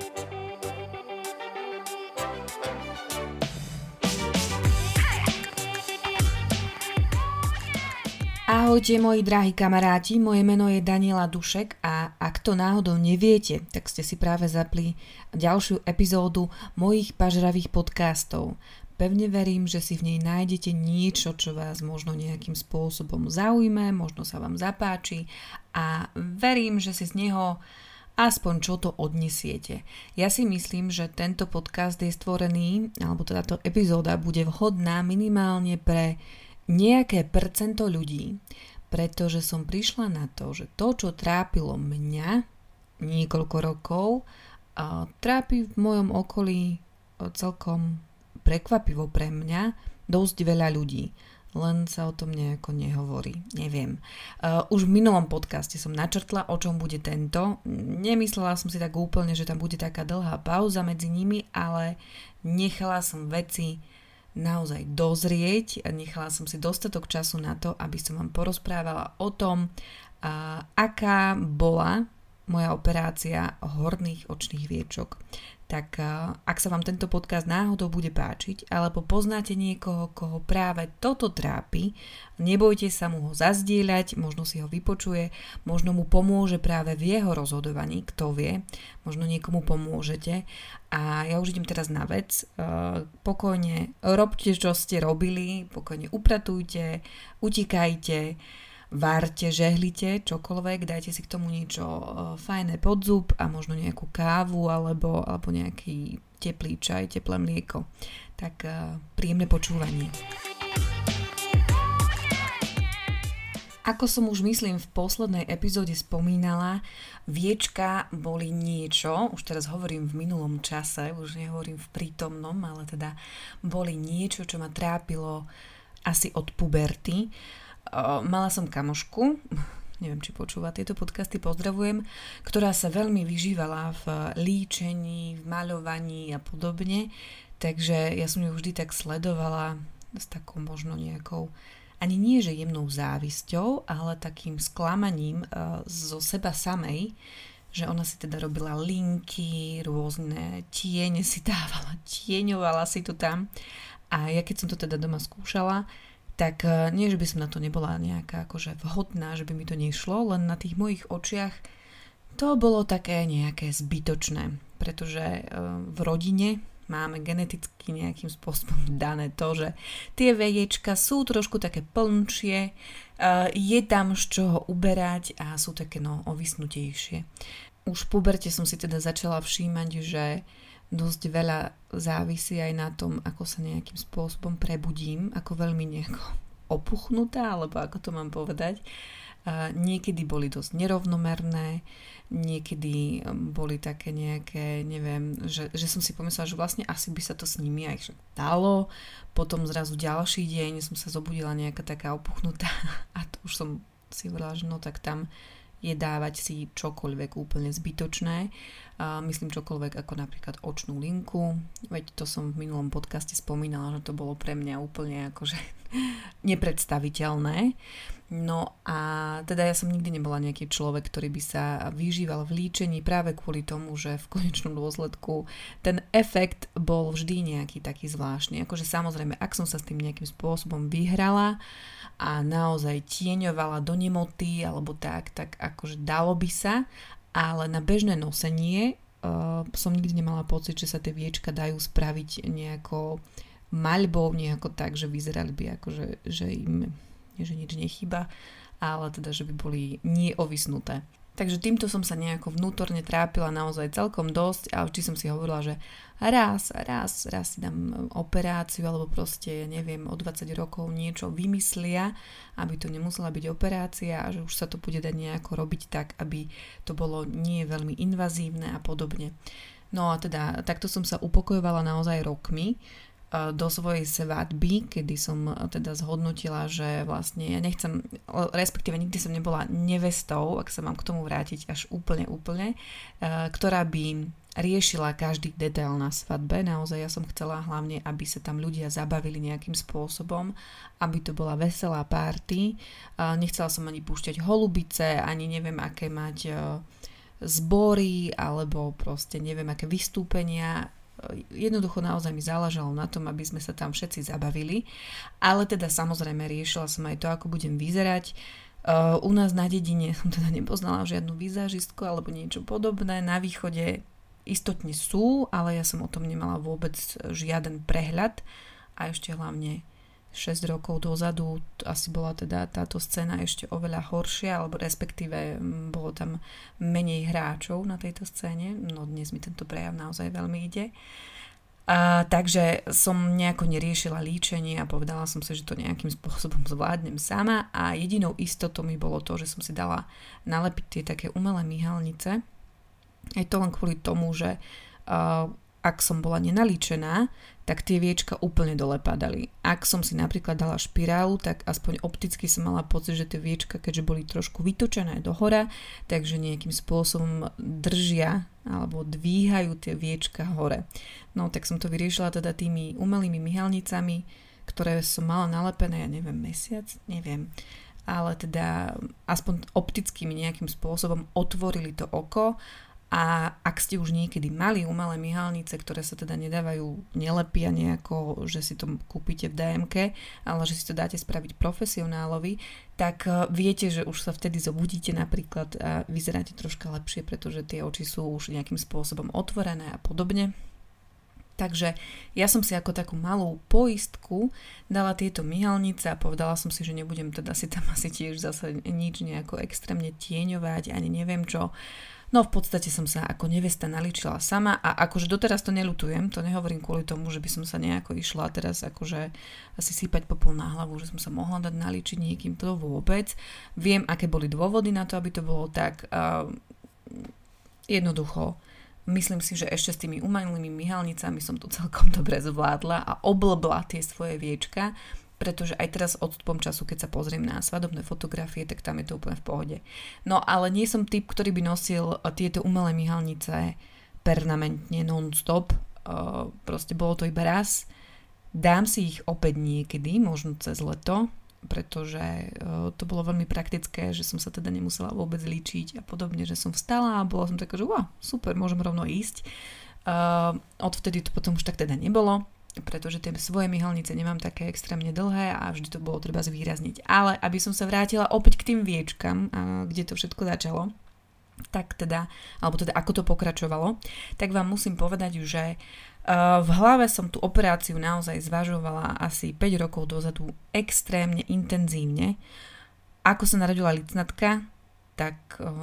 Ahojte moji drahí kamaráti, moje meno je Daniela Dušek a ak to náhodou neviete, tak ste si práve zapli ďalšiu epizódu mojich pažravých podcastov. Pevne verím, že si v nej nájdete niečo, čo vás možno nejakým spôsobom zaujme, možno sa vám zapáči a verím, že si z neho aspoň čo to odnesiete. Ja si myslím, že tento podcast je stvorený, alebo teda táto epizóda bude vhodná minimálne pre nejaké percento ľudí, pretože som prišla na to, že to, čo trápilo mňa niekoľko rokov, trápi v mojom okolí celkom prekvapivo pre mňa dosť veľa ľudí. Len sa o tom nejako nehovorí. Neviem. Už v minulom podcaste som načrtla, o čom bude tento. Nemyslela som si tak úplne, že tam bude taká dlhá pauza medzi nimi, ale nechala som veci naozaj dozrieť a nechala som si dostatok času na to, aby som vám porozprávala o tom, aká bola moja operácia horných očných viečok. Tak ak sa vám tento podcast náhodou bude páčiť, alebo poznáte niekoho, koho práve toto trápi, nebojte sa mu ho zazdieľať, možno si ho vypočuje, možno mu pomôže práve v jeho rozhodovaní, kto vie, možno niekomu pomôžete. A ja už idem teraz na vec. Pokojne robte, čo ste robili, pokojne upratujte, utíkajte, várte, žehlite, čokoľvek, dajte si k tomu niečo fajné pod zub a možno nejakú kávu alebo nejaký teplý čaj, teplé mlieko. Tak príjemné počúvanie. Ako som už myslím v poslednej epizóde spomínala, viečka boli niečo, už teraz hovorím v minulom čase, už nehovorím v prítomnom, ale teda boli niečo, čo ma trápilo asi od puberty. Mala som kamošku, neviem, či počúva tieto podcasty, pozdravujem, ktorá sa veľmi vyžívala v líčení, v maľovaní a podobne, takže ja som ju vždy tak sledovala s takou možno nejakou, ani nie že jemnou závisťou, ale takým sklamaním zo seba samej, že ona si teda robila linky, rôzne tiene si dávala, tieňovala si to tam a ja keď som to teda doma skúšala, tak nie, že by som na to nebola nejaká akože vhodná, že by mi to nešlo, len na tých mojich očiach to bolo také nejaké zbytočné, pretože v rodine máme geneticky nejakým spôsobom dané to, že tie veječka sú trošku také plnšie, je tam z čoho uberať a sú také ovisnutejšie. Už v puberte som si teda začala všímať, že dosť veľa závisí aj na tom, ako sa nejakým spôsobom prebudím, ako veľmi nejako opuchnutá, alebo ako to mám povedať. Niekedy boli dosť nerovnomerné, niekedy boli také nejaké, neviem, že som si pomyslela, že vlastne asi by sa to s nimi aj dalo. Potom zrazu ďalší deň som sa zobudila nejaká taká opuchnutá a to už som si hovorila, že tak tam je dávať si čokoľvek úplne zbytočné. Myslím čokoľvek ako napríklad očnú linku. Veď to som v minulom podcaste spomínala, že to bolo pre mňa úplne akože nepredstaviteľné. No a teda ja som nikdy nebola nejaký človek, ktorý by sa vyžíval v líčení práve kvôli tomu, že v konečnom dôsledku ten efekt bol vždy nejaký taký zvláštny. Akože samozrejme, ak som sa s tým nejakým spôsobom vyhrala a naozaj tieňovala do nemoty alebo tak akože dalo by sa, ale na bežné nosenie som nikdy nemala pocit, že sa tie viečka dajú spraviť nejako maľbou, nejako tak, že vyzerali by akože, že im že nič nechýba, ale teda, že by boli neovisnuté. Takže týmto som sa nejako vnútorne trápila naozaj celkom dosť a vždy som si hovorila, že raz si dám operáciu alebo proste, neviem, o 20 rokov niečo vymyslia, aby to nemusela byť operácia a že už sa to bude dať nejako robiť tak, aby to bolo nie veľmi invazívne a podobne. No a teda takto som sa upokojovala naozaj rokmi do svojej svadby, kedy som teda zhodnotila, že vlastne ja nechcem, respektíve nikdy som nebola nevestou, ak sa mám k tomu vrátiť až úplne, ktorá by riešila každý detail na svadbe. Naozaj ja som chcela hlavne, aby sa tam ľudia zabavili nejakým spôsobom, aby to bola veselá party. Nechcela som ani púšťať holubice, ani neviem aké mať zbory alebo proste neviem aké vystúpenia. Jednoducho naozaj mi záležalo na tom, aby sme sa tam všetci zabavili, ale teda samozrejme riešila som aj to, ako budem vyzerať. U nás na dedine som teda nepoznala žiadnu vizážistku alebo niečo podobné. Na východe istotne sú, ale ja som o tom nemala vôbec žiaden prehľad a ešte hlavne 6 rokov dozadu asi bola teda táto scéna ešte oveľa horšia, alebo respektíve bolo tam menej hráčov na tejto scéne, no dnes mi tento prejav naozaj veľmi ide. Takže som nejako neriešila líčenie a povedala som si, že to nejakým spôsobom zvládnem sama a jedinou istotou mi bolo to, že som si dala nalepiť tie také umelé myhalnice. Je to len kvôli tomu, že ak som bola nenalíčená, tak tie viečka úplne dole padali. Ak som si napríklad dala špirálu, tak aspoň opticky som mala pocit, že tie viečka, keďže boli trošku vytočené dohora, takže nejakým spôsobom držia alebo dvíhajú tie viečka hore. No tak som to vyriešila teda tými umelými myhalnicami, ktoré som mala nalepené, ja neviem, mesiac, neviem. Ale teda aspoň opticky mi nejakým spôsobom otvorili to oko. A ak ste už niekedy mali umelé myhalnice, ktoré sa teda nelepia nejako, že si to kúpite v DMke, ale že si to dáte spraviť profesionálovi, tak viete, že už sa vtedy zobudíte napríklad a vyzeráte troška lepšie, pretože tie oči sú už nejakým spôsobom otvorené a podobne. Takže ja som si ako takú malú poistku dala tieto myhalnice a povedala som si, že nebudem teda si tam asi tiež zase nič nejako extrémne tieňovať, ani neviem čo. No v podstate som sa ako nevesta nalíčila sama a akože doteraz to neľutujem, to nehovorím kvôli tomu, že by som sa nejako išla teraz akože asi sypať popol na hlavu, že som sa mohla dať nalíčiť niekým, to vôbec. Viem, aké boli dôvody na to, aby to bolo tak. Jednoducho, myslím si, že ešte s tými umelými myhalnicami som to celkom dobre zvládla a oblbla tie svoje viečka, pretože aj teraz odstupom času, keď sa pozriem na svadobné fotografie, tak tam je to úplne v pohode. No ale nie som typ, ktorý by nosil tieto umelé myhalnice permanentne non-stop. Proste bolo to iba raz. Dám si ich opäť niekedy, možno cez leto, pretože to bolo veľmi praktické, že som sa teda nemusela vôbec líčiť a podobne, že som vstala a bola som taká, že wow, super, môžem rovno ísť. Odvtedy to potom už tak teda nebolo, pretože tie svoje myhalnice nemám také extrémne dlhé a vždy to bolo treba zvýrazniť. Ale aby som sa vrátila opäť k tým viečkam, kde to všetko začalo, tak teda, alebo teda ako to pokračovalo, tak vám musím povedať, že v hlave som tú operáciu naozaj zvažovala asi 5 rokov dozadu extrémne intenzívne. Ako sa narodila licnatka, tak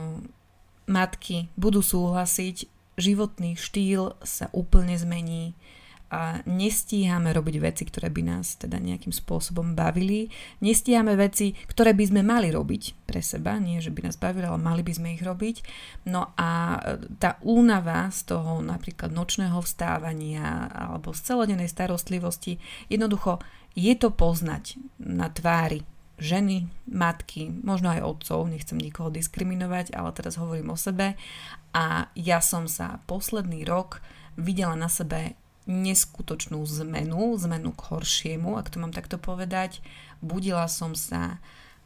matky budú súhlasiť, životný štýl sa úplne zmení, a nestíhame robiť veci, ktoré by nás teda nejakým spôsobom bavili. Nestíhame veci, ktoré by sme mali robiť pre seba, nie že by nás bavili, ale mali by sme ich robiť. No a tá únava z toho napríklad nočného vstávania alebo z celodennej starostlivosti, jednoducho je to poznať na tvári ženy, matky, možno aj otcov, nechcem nikoho diskriminovať, ale teraz hovorím o sebe a ja som sa posledný rok videla na sebe neskutočnú zmenu k horšiemu, ak to mám takto povedať. Budila som sa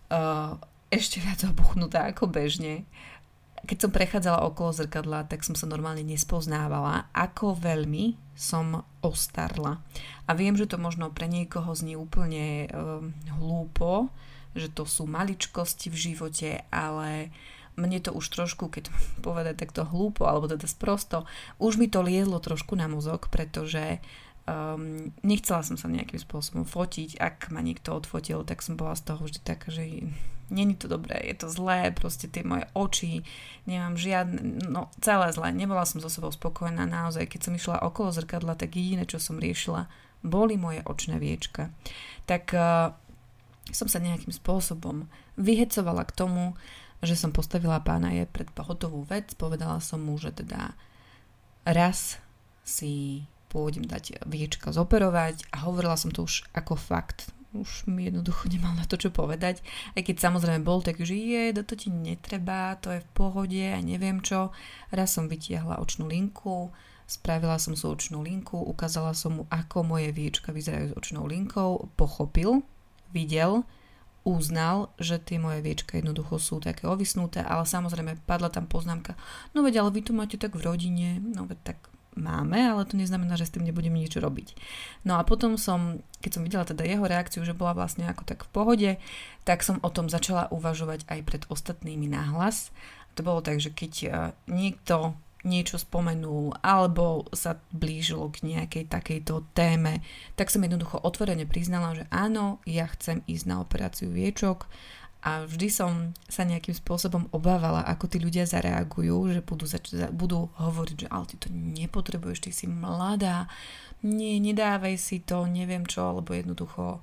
ešte viac obuchnutá ako bežne. Keď som prechádzala okolo zrkadla, tak som sa normálne nespoznávala, ako veľmi som ostarla. A viem, že to možno pre niekoho znie úplne hlúpo, že to sú maličkosti v živote, ale mne to už trošku, keď povedať takto hlúpo, alebo teda sprosto, už mi to liezlo trošku na mozog, pretože nechcela som sa nejakým spôsobom fotiť. Ak ma niekto odfotil, tak som bola z toho vždy taká, že není to dobré, je to zlé, proste tie moje oči, nemám žiadne, no celé zlé, nebola som so sebou spokojná naozaj. Keď som išla okolo zrkadla, tak jediné, čo som riešila, boli moje očné viečka. Tak som sa nejakým spôsobom vyhecovala k tomu, že som postavila pána je pred hotovú vec, povedala som mu, že teda raz si pôjdem dať viečka zoperovať a hovorila som to už ako fakt. Už mi jednoducho nemal na to čo povedať, aj keď samozrejme bol tak, že to ti netreba, to je v pohode a neviem čo. Raz som vytiahla očnú linku, spravila som si očnú linku, ukázala som mu, ako moje viečka vyzerajú s očnou linkou, pochopil, videl, uznal, že tie moje viečka jednoducho sú také ovisnuté, ale samozrejme padla tam poznámka, no veď, ale vy to máte tak v rodine, no veď tak máme, ale to neznamená, že s tým nebudem nič robiť. No a potom keď som videla teda jeho reakciu, že bola vlastne ako tak v pohode, tak som o tom začala uvažovať aj pred ostatnými nahlas. To bolo tak, že keď niekto niečo spomenul alebo sa blížilo k nejakej takejto téme, tak som jednoducho otvorene priznala, že áno, ja chcem ísť na operáciu viečok a vždy som sa nejakým spôsobom obávala, ako tí ľudia zareagujú, že budú hovoriť, že ale ty to nepotrebuješ, ty si mladá, nie, nedávaj si to, neviem čo, alebo jednoducho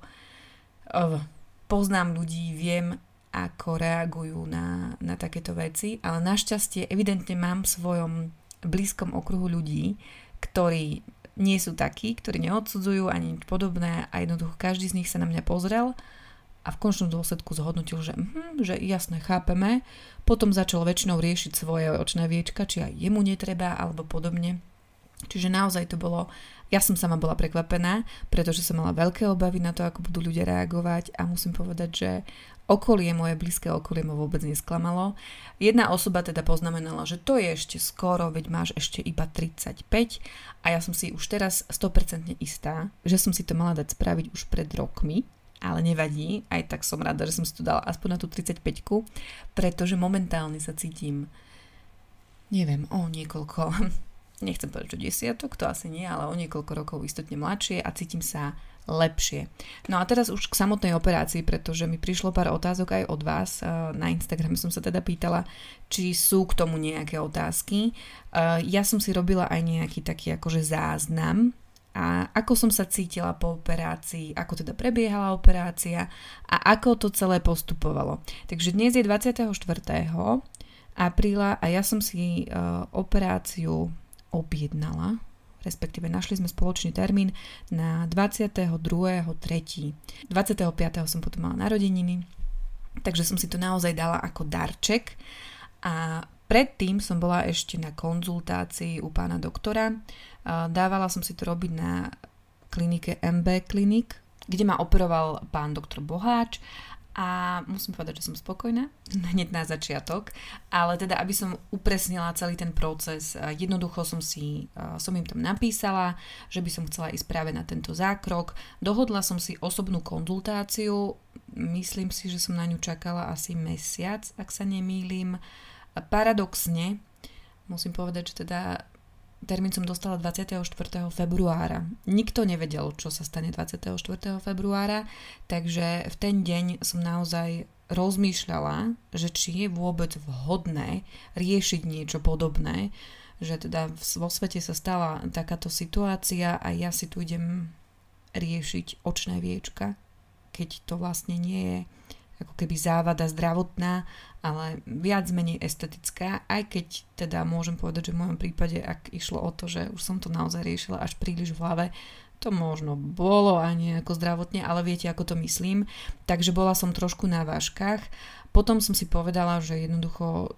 poznám ľudí, viem, ako reagujú na takéto veci, ale našťastie evidentne mám v svojom blízkom okruhu ľudí, ktorí nie sú takí, ktorí neodsudzujú ani nič podobné a jednoducho každý z nich sa na mňa pozrel a v končnom dôsledku zhodnotil, že jasne, chápeme. Potom začal väčšinou riešiť svoje očné viečka, či aj jemu netreba alebo podobne. Čiže naozaj to bolo, ja som sama bola prekvapená, pretože som mala veľké obavy na to, ako budú ľudia reagovať a musím povedať, že moje blízke okolie ma vôbec nesklamalo. Jedna osoba teda poznamenala, že to je ešte skoro, veď máš ešte iba 35 a ja som si už teraz 100% istá, že som si to mala dať spraviť už pred rokmi, ale nevadí, aj tak som rada, že som si to dala aspoň na tú 35-ku, pretože momentálne sa cítim, neviem, nechcem povedať, že desiatok, to asi nie, ale o niekoľko rokov istotne mladšie a cítim sa lepšie. No a teraz už k samotnej operácii, pretože mi prišlo pár otázok aj od vás. Na Instagrame som sa teda pýtala, či sú k tomu nejaké otázky. Ja som si robila aj nejaký taký akože záznam a ako som sa cítila po operácii, ako teda prebiehala operácia a ako to celé postupovalo. Takže dnes je 24. apríla a ja som si operáciu objednala, respektíve našli sme spoločný termín na 22.3. 25. som potom mala narodeniny, takže som si to naozaj dala ako darček a predtým som bola ešte na konzultácii u pána doktora. Dávala som si to robiť na klinike MB Clinic, kde ma operoval pán doktor Boháč a musím povedať, že som spokojná hneď na začiatok, ale teda aby som upresnila celý ten proces, jednoducho som im tam napísala, že by som chcela ísť práve na tento zákrok, dohodla som si osobnú konzultáciu, myslím si, že som na ňu čakala asi mesiac, ak sa nemýlim. Paradoxne musím povedať, že teda termín som dostala 24. februára. Nikto nevedel, čo sa stane 24. februára, takže v ten deň som naozaj rozmýšľala, že či je vôbec vhodné riešiť niečo podobné, že teda vo svete sa stala takáto situácia a ja si tu idem riešiť očné viečka, keď to vlastne nie je ako keby závada zdravotná, ale viac menej estetická, aj keď teda môžem povedať, že v mojom prípade, ak išlo o to, že už som to naozaj riešila až príliš v hlave, to možno bolo aj nejako zdravotne, ale viete, ako to myslím. Takže bola som trošku na vážkach. Potom som si povedala, že jednoducho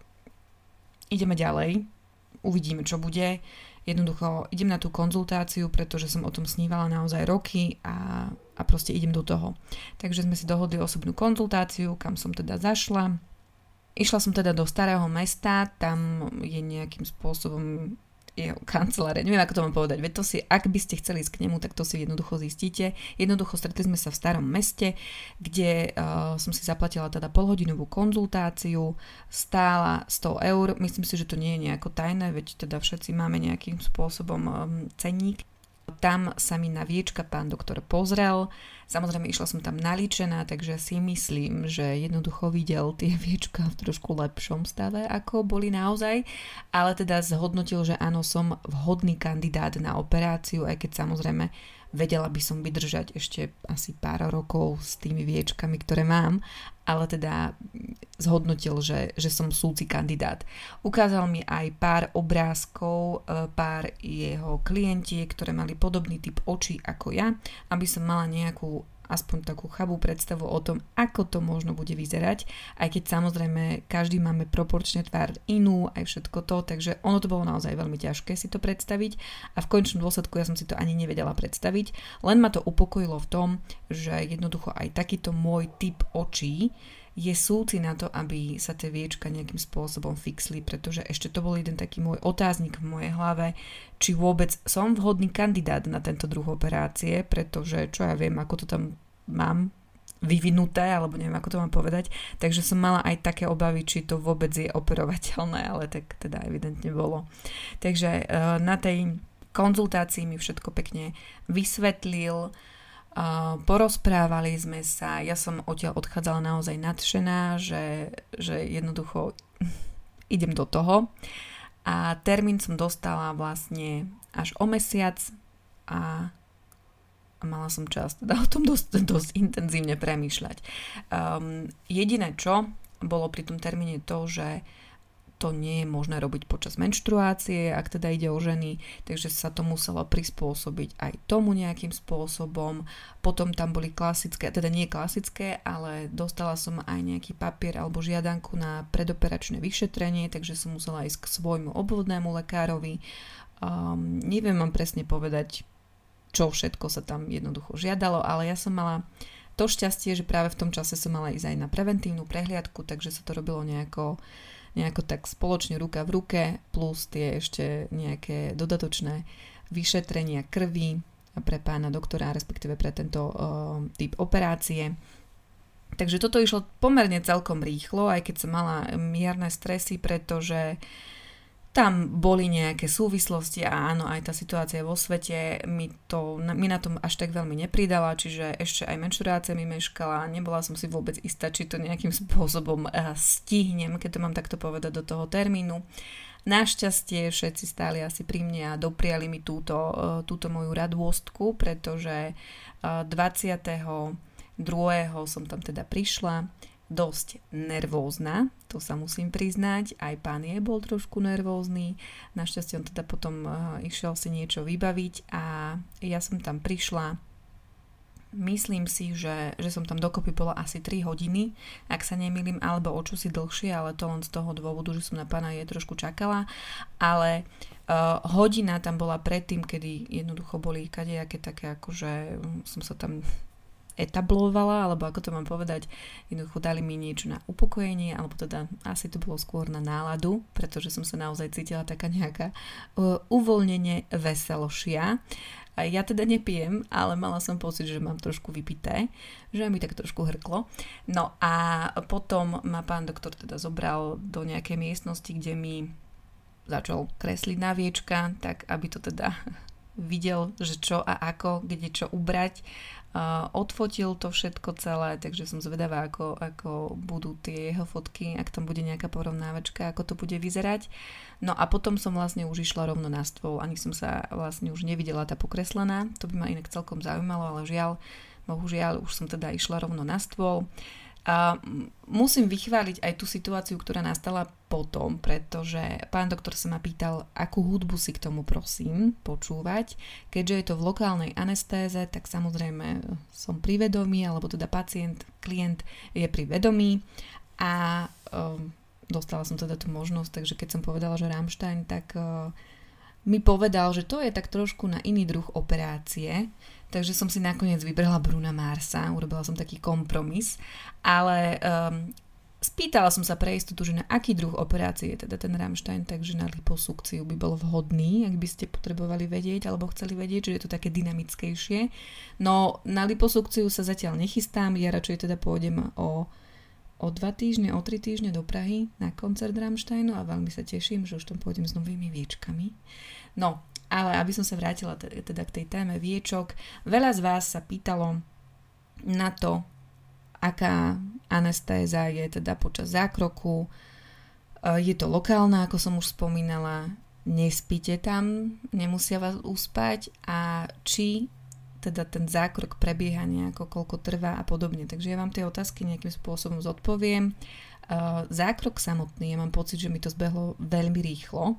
ideme ďalej, uvidíme, čo bude. Jednoducho idem na tú konzultáciu, pretože som o tom snívala naozaj roky a proste idem do toho. Takže sme si dohodli osobnú konzultáciu, kam som teda zašla. Išla som teda do Starého Mesta, tam je nejakým spôsobom jeho kancelária, neviem ako to mám povedať, veď to si, ak by ste chceli ísť k nemu, tak to si jednoducho zistíte. Jednoducho stretli sme sa v Starom Meste, kde som si zaplatila teda polhodinovú konzultáciu, stála 100 eur, myslím si, že to nie je nejako tajné, veď teda všetci máme nejakým spôsobom cenník. Tam sa mi na viečka pán doktor pozrel, samozrejme išla som tam nalíčená, takže si myslím, že jednoducho videl tie viečka v trošku lepšom stave, ako boli naozaj, ale teda zhodnotil, že áno, som vhodný kandidát na operáciu, aj keď samozrejme vedela by som vydržať ešte asi pár rokov s tými viečkami, ktoré mám, ale teda zhodnotil, že som súci kandidát. Ukázal mi aj pár obrázkov, pár jeho klientiek, ktoré mali podobný typ očí ako ja, aby som mala nejakú aspoň takú chabú predstavu o tom, ako to možno bude vyzerať, aj keď samozrejme každý máme proporčne tvár inú, aj všetko to, takže ono to bolo naozaj veľmi ťažké si to predstaviť a v konečnom dôsledku ja som si to ani nevedela predstaviť, len ma to upokojilo v tom, že jednoducho aj takýto môj typ očí je súci na to, aby sa tie viečka nejakým spôsobom fixli, pretože ešte to bol jeden taký môj otáznik v mojej hlave, či vôbec som vhodný kandidát na tento druh operácie, pretože čo ja viem, ako to tam mám vyvinuté, alebo neviem, ako to mám povedať, takže som mala aj také obavy, či to vôbec je operovateľné, ale tak teda evidentne bolo. Takže na tej konzultácii mi všetko pekne vysvetlil, porozprávali sme sa, ja som odtiaľ odchádzala naozaj nadšená, že jednoducho idem do toho a termín som dostala vlastne až o mesiac a mala som čas teda o tom dosť intenzívne premýšľať. Jediné čo bolo pri tom termíne to, že to nie je možné robiť počas menštruácie, ak teda ide o ženy, takže sa to muselo prispôsobiť aj tomu nejakým spôsobom. Potom tam boli klasické, teda nie klasické, ale dostala som aj nejaký papier alebo žiadanku na predoperačné vyšetrenie, takže som musela ísť k svojmu obvodnému lekárovi. Neviem vám presne povedať, čo všetko sa tam jednoducho žiadalo, ale ja som mala to šťastie, že práve v tom čase som mala ísť aj na preventívnu prehliadku, takže sa to robilo nejako tak spoločne ruka v ruke, plus tie ešte nejaké dodatočné vyšetrenia krvi pre pána doktora, respektíve pre tento typ operácie. Takže toto išlo pomerne celkom rýchlo, aj keď som mala mierne stresy, pretože tam boli nejaké súvislosti a áno, aj tá situácia vo svete mi na tom až tak veľmi nepridala, čiže ešte aj menštruácia mi meškala, nebola som si vôbec istá, či to nejakým spôsobom stihnem, keď to mám takto povedať, do toho termínu. Našťastie všetci stáli asi pri mne a dopriali mi túto moju radôstku, pretože 22. som tam teda prišla, dosť nervózna, to sa musím priznať, aj pán bol trošku nervózny, našťastie on teda potom išiel si niečo vybaviť a ja som tam prišla, myslím si, že som tam dokopy bola asi 3 hodiny, ak sa nemýlim, alebo o čosi dlhšie, ale to len z toho dôvodu, že som na pána trošku čakala, ale hodina tam bola predtým, kedy jednoducho boli kadejaké také, akože som sa tam etablovala, alebo ako to mám povedať, jednoducho dali mi niečo na upokojenie, alebo teda asi to bolo skôr na náladu, pretože som sa naozaj cítila taká nejaká uvoľnenie veselošia. Ja teda nepijem, ale mala som pocit, že mám trošku vypité, že mi tak trošku hrklo. No a potom ma pán doktor teda zobral do nejakej miestnosti, kde mi začal kresliť na viečka, tak aby to teda videl, že čo a ako, kde čo ubrať. Odfotil to všetko celé, takže som zvedavá, ako budú tie jeho fotky, ak tam bude nejaká porovnávačka, ako to bude vyzerať. No a potom som vlastne už išla rovno na stôl, ani som sa vlastne už nevidela tá pokreslená, to by ma inak celkom zaujímalo, ale bohužiaľ už som teda išla rovno na stôl. A musím vychváliť aj tú situáciu, ktorá nastala potom, pretože pán doktor sa ma pýtal, akú hudbu si k tomu prosím počúvať. Keďže je to v lokálnej anestéze, tak samozrejme som pri vedomí, alebo teda klient je pri vedomí a dostala som teda tú možnosť, takže keď som povedala, že Rammstein, tak mi povedal, že to je tak trošku na iný druh operácie, takže som si nakoniec vybrala Bruna Marsa, urobila som taký kompromis, ale spýtala som sa pre istotu, že na aký druh operácie je teda ten Rammstein, takže na liposukciu by bol vhodný, ak by ste potrebovali vedieť alebo chceli vedieť, že je to také dynamickejšie. No na liposukciu sa zatiaľ nechystám, ja radšej teda pôjdem o 2 týždne, o 3 týždne do Prahy na koncert Rammsteinu a veľmi sa teším, že už tam pôjdem s novými viečkami. No, ale aby som sa vrátila teda k tej téme viečok, veľa z vás sa pýtalo na to, aká anestéza je teda počas zákroku. Je to lokálna, ako som už spomínala, nespíte tam, nemusia vás uspať a či teda ten zákrok prebieha nejako, koľko trvá a podobne. Takže ja vám tie otázky nejakým spôsobom zodpoviem. Zákrok samotný, ja mám pocit, že mi to zbehlo veľmi rýchlo.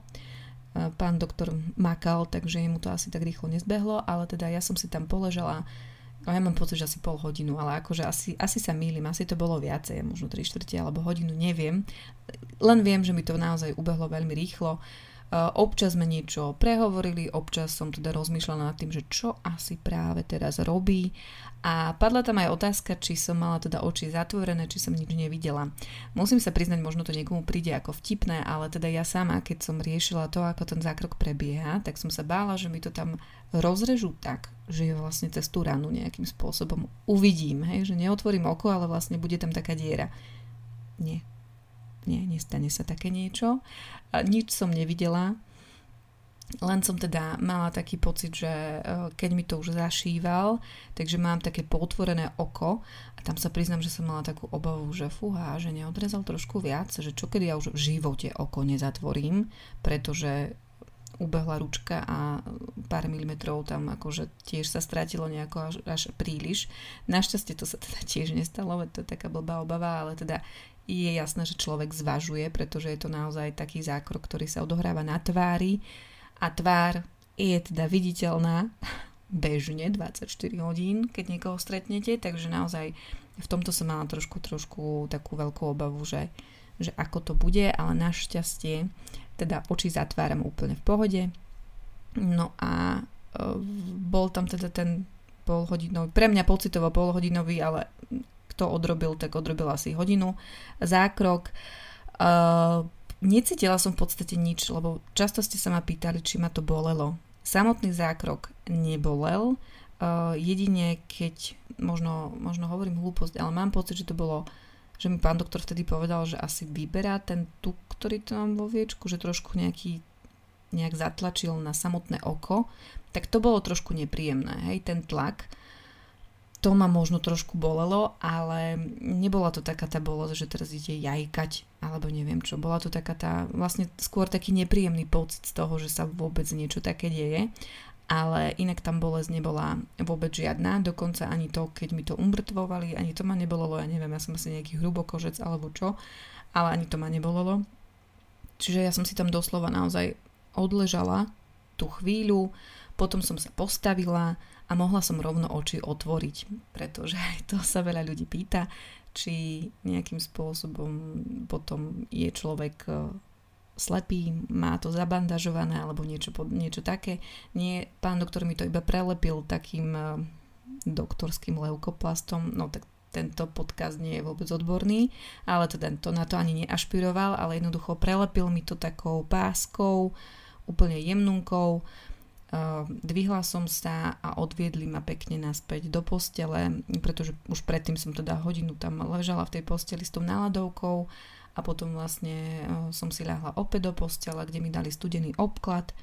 Pán doktor makal, takže jemu to asi tak rýchlo nezbehlo, ale teda ja som si tam poležala ja mám pocit, že asi pol hodinu, ale akože asi sa mýlim, asi to bolo viacej, možno 3/4 alebo hodinu, neviem. Len viem, že mi to naozaj ubehlo veľmi rýchlo. Občas sme niečo prehovorili, občas som teda rozmýšľala nad tým, že čo asi práve teraz robí, a padla tam aj otázka, či som mala teda oči zatvorené, či som nič nevidela. Musím sa priznať, možno to niekomu príde ako vtipné, ale teda ja sama, keď som riešila to, ako ten zákrok prebieha, tak som sa bála, že mi to tam rozrežú tak, že vlastne cez tú ranu nejakým spôsobom uvidím, hej, že neotvorím oko, ale vlastne bude tam taká diera. Nie, nestane sa také niečo. Nič som nevidela, len som teda mala taký pocit, že keď mi to už zašíval, takže mám také potvorené oko a tam sa priznám, že som mala takú obavu, že fúha, že neodrezal trošku viac, že čo keď ja už v živote oko nezatvorím, pretože ubehla ručka a pár milimetrov tam akože tiež sa strátilo nejako až príliš. Našťastie to sa teda tiež nestalo, veď to je taká blbá obava, ale teda je jasné, že človek zvažuje, pretože je to naozaj taký zákrok, ktorý sa odohráva na tvári a tvár je teda viditeľná bežne 24 hodín, keď niekoho stretnete, takže naozaj v tomto som mala trošku takú veľkú obavu, že ako to bude, ale našťastie teda oči zatváram úplne v pohode. No a bol tam teda ten polhodinový, pre mňa pocitovo polhodinový, ale kto odrobil, tak odrobil asi hodinu zákrok. Necítila som v podstate nič, lebo často ste sa ma pýtali, či ma to bolelo. Samotný zákrok nebolel, jedine keď, možno hovorím hlúposť, ale mám pocit, že to bolo, že mi pán doktor vtedy povedal, že asi vyberá ten tuk, ktorý to mám vo viečku, že trošku nejak zatlačil na samotné oko, tak to bolo trošku nepríjemné, hej, ten tlak. To ma možno trošku bolelo, ale nebola to taká tá bolesť, že teraz ide jajkať, alebo neviem čo. Bola to taká tá, vlastne skôr taký nepríjemný pocit z toho, že sa vôbec niečo také deje, ale inak tam bolesť nebola vôbec žiadna, dokonca ani to, keď mi to umrtvovali, ani to ma nebolelo, ja neviem, ja som asi nejaký hrubokožec alebo čo, ale ani to ma nebolelo. Čiže ja som si tam doslova naozaj odležala tú chvíľu, potom som sa postavila a mohla som rovno oči otvoriť, pretože to sa veľa ľudí pýta, či nejakým spôsobom potom je človek slepý, má to zabandažované alebo niečo také. Nie, pán doktor mi to iba prelepil takým doktorským leukoplastom, no tak tento podcast nie je vôbec odborný, ale teda to na to ani neašpiroval, ale jednoducho prelepil mi to takou páskou, úplne jemnunkou. Dvihla som sa a odviedli ma pekne naspäť do postele, pretože už predtým som teda hodinu tam ležala v tej posteli s tou náladovkou a potom vlastne som si ľahla opäť do postele, kde mi dali studený obklad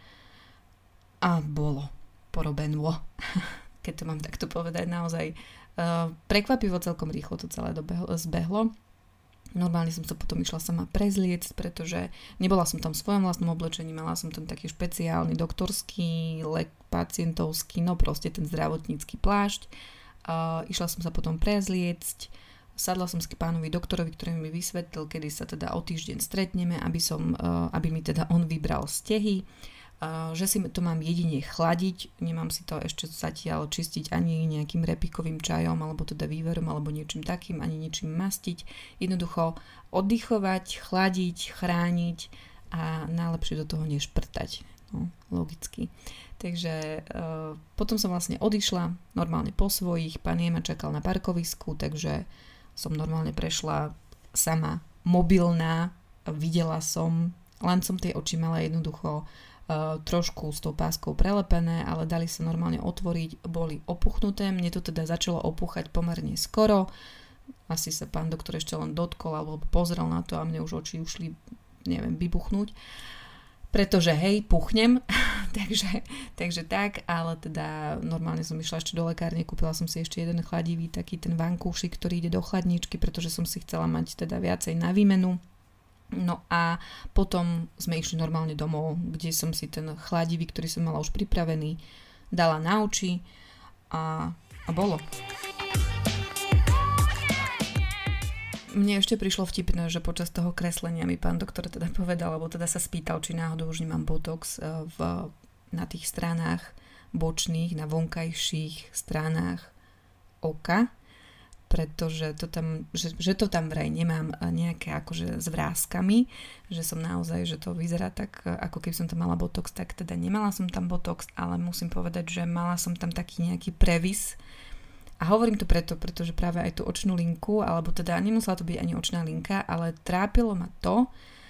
a bolo porobenlo. Keď to mám takto povedať, naozaj prekvapivo celkom rýchlo to celé zbehlo. Normálne som sa potom išla sama prezliecť, pretože nebola som tam v svojom vlastnom oblečení, mala som tam taký špeciálny doktorský, pacientovský, no proste ten zdravotnícky plášť. Išla som sa potom prezliecť, sadla som s pánovi doktorovi, ktorý mi vysvetlil, kedy sa teda o týždeň stretneme, aby mi teda on vybral stehy, že si to mám jedine chladiť, nemám si to ešte zatiaľ čistiť ani nejakým repíkovým čajom, alebo teda výverom, alebo niečím takým, ani niečím mastiť. Jednoducho oddychovať, chladiť, chrániť a najlepšie do toho nešprtať. No, logicky. Takže potom som vlastne odišla normálne po svojich, pán ma čakal na parkovisku, takže som normálne prešla sama mobilná, videla som, len som tie oči mala jednoducho trošku s tou páskou prelepené, ale dali sa normálne otvoriť, boli opuchnuté, mne to teda začalo opuchať pomerne skoro, asi sa pán doktor ešte len dotkol alebo pozrel na to a mne už oči ušli, neviem, vybuchnúť, pretože hej, puchnem, takže tak, ale teda normálne som išla ešte do lekárne, kúpila som si ešte jeden chladivý, taký ten vankúšik, ktorý ide do chladničky, pretože som si chcela mať teda viacej na výmenu. No a potom sme išli normálne domov, kde som si ten chladivý, ktorý som mala už pripravený, dala na oči a bolo. Mne ešte prišlo vtipné, že počas toho kreslenia mi pán doktor teda povedal, alebo teda sa spýtal, či náhodou už nemám botox na tých stranách bočných, na vonkajších stranách oka, pretože to tam, že to tam vraj nemám nejaké akože s vráskami, že som naozaj, že to vyzerá tak, ako keby som tam mala botox, tak teda nemala som tam botox, ale musím povedať, že mala som tam taký nejaký previs. A hovorím to preto, pretože práve aj tú očnú linku, alebo teda nemusela to byť ani očná linka, ale trápilo ma to,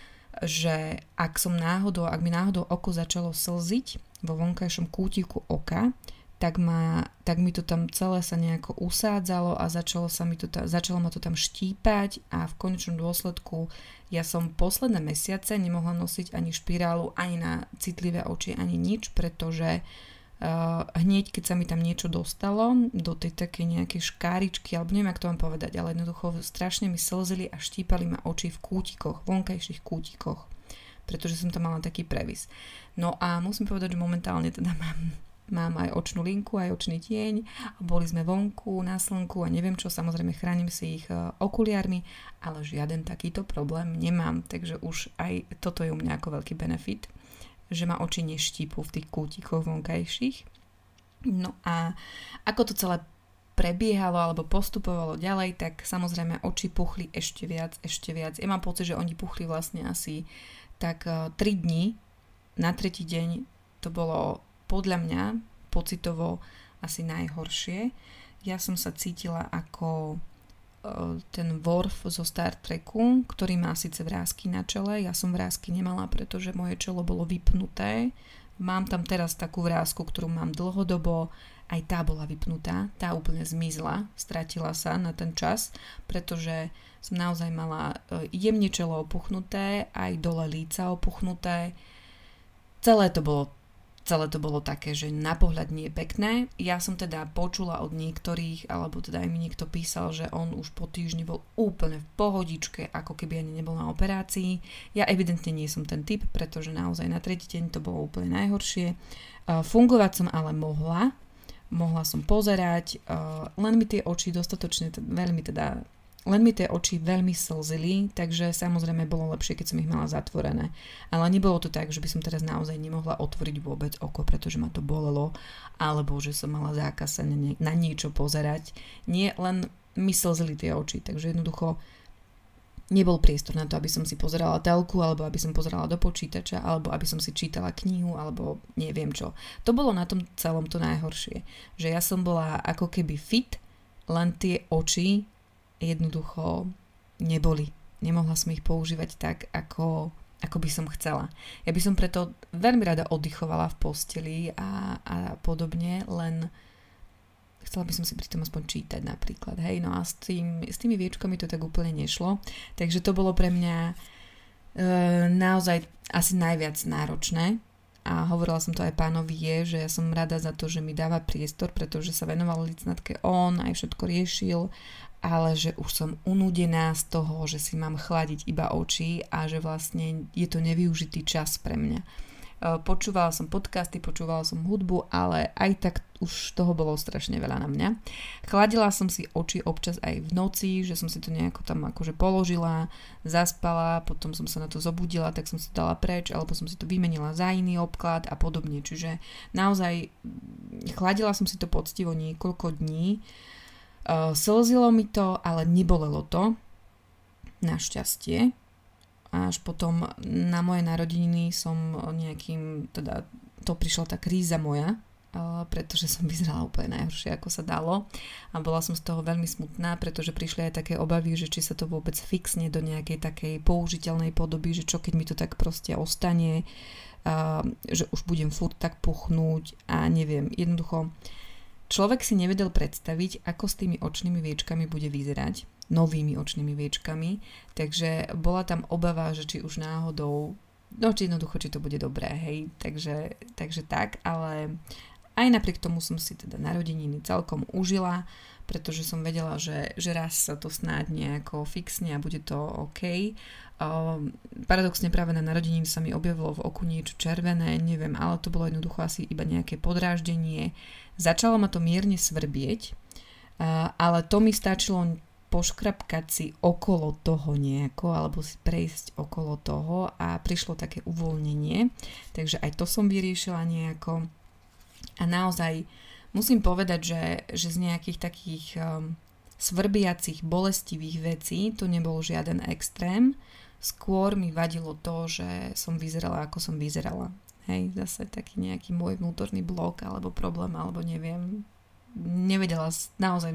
že ak mi náhodou oko začalo slziť vo vonkajšom kútiku oka, tak mi to tam celé sa nejako usádzalo a začalo ma to tam štípať a v konečnom dôsledku ja som posledné mesiace nemohla nosiť ani špirálu, ani na citlivé oči, ani nič, pretože hneď keď sa mi tam niečo dostalo do tej takej nejakej škáričky, alebo neviem, ako to vám povedať, ale jednoducho strašne mi slzili a štípali ma oči v kútikoch, vonkajších kútikoch, pretože som tam mala taký previs. No a musím povedať, že momentálne teda mám aj očnú linku, aj očný tieň a boli sme vonku na slnku a neviem čo, samozrejme chránim si ich okuliarmi, ale žiaden takýto problém nemám, takže už aj toto je u mňa ako veľký benefit, že ma oči neštípu v tých kútikoch vonkajších. No a ako to celé prebiehalo alebo postupovalo ďalej, tak samozrejme oči puchli ešte viac. Ja mám pocit, že oni puchli vlastne asi tak 3 dní. Na tretí deň to bolo podľa mňa pocitovo asi najhoršie. Ja som sa cítila ako ten Worf zo Star Treku, ktorý má síce vrásky na čele. Ja som vrásky nemala, pretože moje čelo bolo vypnuté. Mám tam teraz takú vrásku, ktorú mám dlhodobo. Aj tá bola vypnutá. Tá úplne zmizla. Stratila sa na ten čas, pretože som naozaj mala jemne čelo opuchnuté, aj dole líca opuchnuté. Celé to bolo také, že na pohľad nie je pekné. Ja som teda počula od niektorých, alebo teda aj mi niekto písal, že on už po týždni bol úplne v pohodičke, ako keby ani nebol na operácii. Ja evidentne nie som ten typ, pretože naozaj na tretí deň to bolo úplne najhoršie. Fungovať som ale mohla som pozerať, len mi tie oči veľmi slzili, takže samozrejme bolo lepšie, keď som ich mala zatvorené. Ale nebolo to tak, že by som teraz naozaj nemohla otvoriť vôbec oko, pretože ma to bolelo, alebo že som mala zákaz sa na niečo pozerať. Nie, len mi slzili tie oči, takže jednoducho nebol priestor na to, aby som si pozerala telku, alebo aby som pozerala do počítača, alebo aby som si čítala knihu, alebo neviem čo. To bolo na tom celom to najhoršie, že ja som bola ako keby fit, len tie oči jednoducho neboli. Nemohla som ich používať tak, ako by som chcela. Ja by som preto veľmi rada oddychovala v posteli a podobne, len chcela by som si pri tom aspoň čítať napríklad. Hej, no a s tými viečkami to tak úplne nešlo. Takže to bolo pre mňa naozaj asi najviac náročné. A hovorila som to aj pánovi, že ja som rada za to, že mi dáva priestor, pretože sa venoval licnatke on, aj všetko riešil, ale že už som unúdená z toho, že si mám chladiť iba oči a že vlastne je to nevyužitý čas pre mňa. Počúvala som podcasty, počúvala som hudbu, ale aj tak už toho bolo strašne veľa na mňa. Chladila som si oči občas aj v noci, že som si to nejako tam akože položila, zaspala, potom som sa na to zobudila, tak som si to dala preč, alebo som si to vymenila za iný obklad a podobne. Čiže naozaj chladila som si to poctivo niekoľko dní. Slzilo mi to, ale nebolelo to, našťastie. Až potom na moje narodeniny som to prišla tá kríza moja, pretože som vyzerala úplne najhoršie, ako sa dalo. A bola som z toho veľmi smutná, pretože prišli aj také obavy, že či sa to vôbec fixne do nejakej takej použiteľnej podoby, že čo keď mi to tak proste ostane, že už budem furt tak puchnúť a neviem, jednoducho človek si nevedel predstaviť, ako s tými očnými viečkami bude vyzerať, novými očnými viečkami, takže bola tam obava, že či už náhodou, či to bude dobré, hej, takže tak, ale aj napriek tomu som si teda narodeniny celkom užila, pretože som vedela, že raz sa to snáď nejako fixne a bude to OK. Paradoxne práve na narodeniny sa mi objavilo v oku niečo červené, neviem, ale to bolo jednoducho asi iba nejaké podráždenie. Začalo ma to mierne svrbieť, ale to mi stačilo poškrapkať si okolo toho nejako, alebo si prejsť okolo toho a prišlo také uvoľnenie, takže aj to som vyriešila nejako a naozaj musím povedať, že z nejakých takých svrbiacich, bolestivých vecí to nebol žiaden extrém. Skôr mi vadilo to, že som vyzerala, ako som vyzerala. Hej, zase taký nejaký môj vnútorný blok alebo problém, alebo neviem. Nevedela, naozaj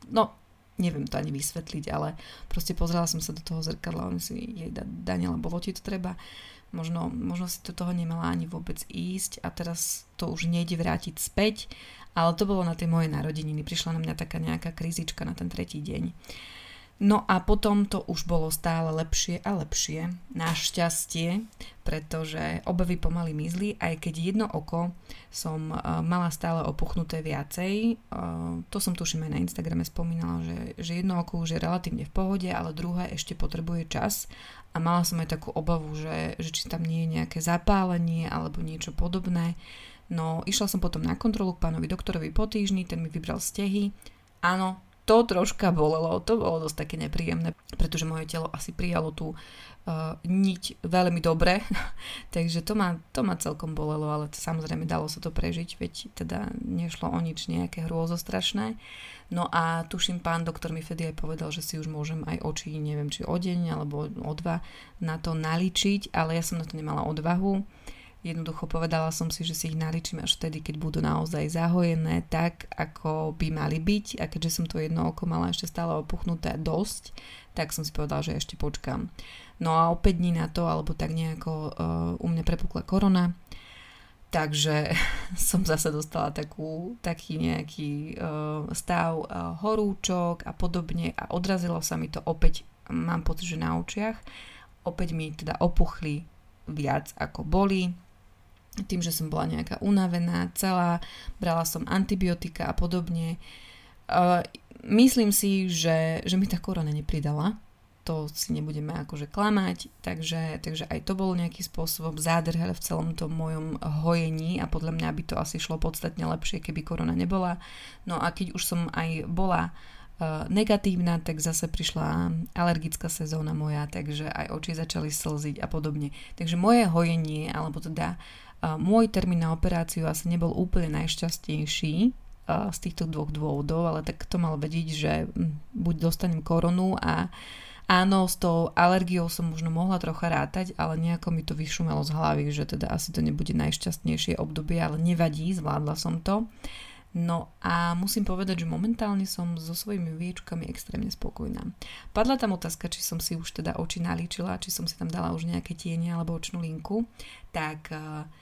neviem to ani vysvetliť, ale proste pozrela som sa do toho zrkadla a si jej Daniela, bolo ti to treba? Možno si do toho nemala ani vôbec ísť a teraz to už nejde vrátiť späť, ale to bolo na tie moje narodeniny. Prišla na mňa taká nejaká krízička na ten tretí deň. No a potom to už bolo stále lepšie a lepšie, našťastie, pretože obavy pomaly mizli, aj keď jedno oko som mala stále opuchnuté viacej. To som tuším aj na Instagrame spomínala, že jedno oko už je relatívne v pohode, ale druhé ešte potrebuje čas a mala som aj takú obavu, že či tam nie je nejaké zapálenie alebo niečo podobné. No išla som potom na kontrolu k pánovi doktorovi po týždni, ten mi vybral stehy. Áno, to troška bolelo, to bolo dosť také nepríjemné, pretože moje telo asi prijalo tú niť veľmi dobre, takže to ma celkom bolelo, ale samozrejme dalo sa to prežiť, veď teda nešlo o nič nejaké hrôzostrašné. No a tuším, pán doktor mi vtedy aj povedal, že si už môžem aj oči, neviem či o deň alebo o dva na to naličiť, ale ja som na to nemala odvahu. Jednoducho povedala som si, že si ich naličím až vtedy, keď budú naozaj zahojené tak, ako by mali byť. A keďže som to jedno oko mala ešte stále opuchnuté dosť, tak som si povedala, že ešte počkám. No a o 5 dní na to, alebo tak nejako u mňa prepukla korona, takže som zase dostala taký nejaký stav horúčok a podobne a odrazilo sa mi to opäť, mám pocit, že na očiach. Opäť mi teda opuchli viac ako boli. Tým, že som bola nejaká unavená celá, brala som antibiotika a podobne. Myslím si, že mi tá korona nepridala. To si nebudeme akože klamať, takže aj to bol nejaký spôsob zádrhel v celom tom mojom hojení a podľa mňa by to asi šlo podstatne lepšie, keby korona nebola. No a keď už som aj bola negatívna, tak zase prišla alergická sezóna moja, takže aj oči začali slziť a podobne. Takže moje hojenie, alebo teda môj termín na operáciu asi nebol úplne najšťastnejší z týchto dvoch dôvodov, ale tak to mal vedieť, že buď dostanem koronu a áno, s tou alergiou som možno mohla trocha rátať, ale nejako mi to vyšumelo z hlavy, že teda asi to nebude najšťastnejšie obdobie, ale nevadí, zvládla som to. No a musím povedať, že momentálne som so svojimi viečkami extrémne spokojná. Padla tam otázka, či som si už teda oči nalíčila, či som si tam dala už nejaké tiene alebo očnú linku. Tak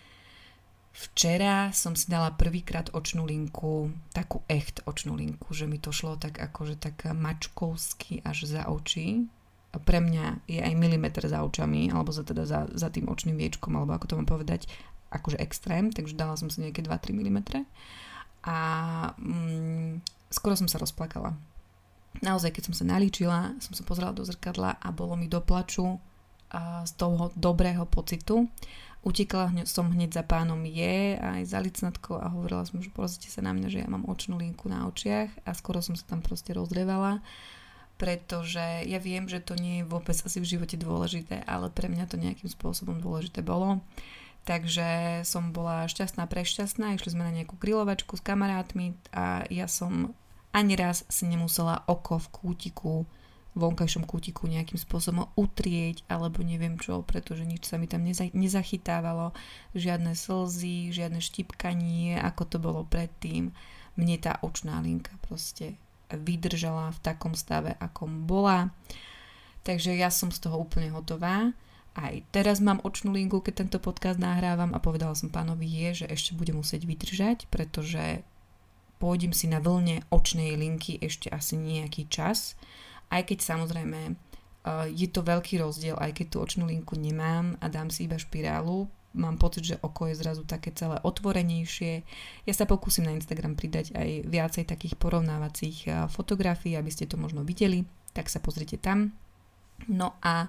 včera som si dala prvýkrát očnú linku, takú echt očnú linku, že mi to šlo tak akože tak mačkovsky až za oči. Pre mňa je aj milimeter za očami, alebo za tým očným viečkom, alebo ako to mám povedať, akože extrém, takže dala som si nejaké 2-3 mm. A skoro som sa rozplakala. Naozaj, keď som sa nalíčila, som sa pozrela do zrkadla a bolo mi do plaču z toho dobrého pocitu. Utekla som hneď za pánom aj za licnatkou a hovorila som, že pozrite sa na mňa, že ja mám očnú linku na očiach a skoro som sa tam proste rozrevala, pretože ja viem, že to nie je vôbec asi v živote dôležité, ale pre mňa to nejakým spôsobom dôležité bolo. Takže som bola šťastná, prešťastná, išli sme na nejakú grilovačku s kamarátmi a ja som ani raz si nemusela oko v kútiku, vonkajšom kútiku nejakým spôsobom utrieť alebo neviem čo, pretože nič sa mi tam nezachytávalo, žiadne slzy, žiadne štipkanie, ako to bolo predtým. Mne tá očná linka proste vydržala v takom stave, akom bola. Takže ja som z toho úplne hotová. Aj teraz mám očnú linku, keď tento podcast nahrávam a povedala som pánovi, že ešte bude musieť vydržať, pretože pôjdem si na vlne očnej linky ešte asi nejaký čas. Aj keď samozrejme je to veľký rozdiel, aj keď tú očnú linku nemám a dám si iba špirálu, mám pocit, že oko je zrazu také celé otvorenejšie. Ja sa pokúsim na Instagram pridať aj viacej takých porovnávacích fotografií, aby ste to možno videli, tak sa pozrite tam. No a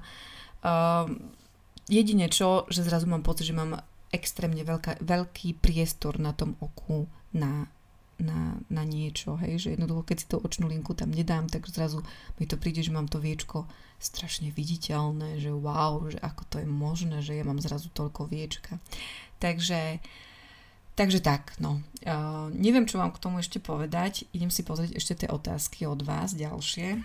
jedine čo, že zrazu mám pocit, že mám extrémne veľký priestor na tom oku na niečo, hej, že jednoducho keď si tú očnú linku tam nedám, tak zrazu mi to príde, že mám to viečko strašne viditeľné, že wow, že ako to je možné, že ja mám zrazu toľko viečka. Takže tak, no. Neviem, čo mám k tomu ešte povedať. Idem si pozrieť ešte tie otázky od vás ďalšie.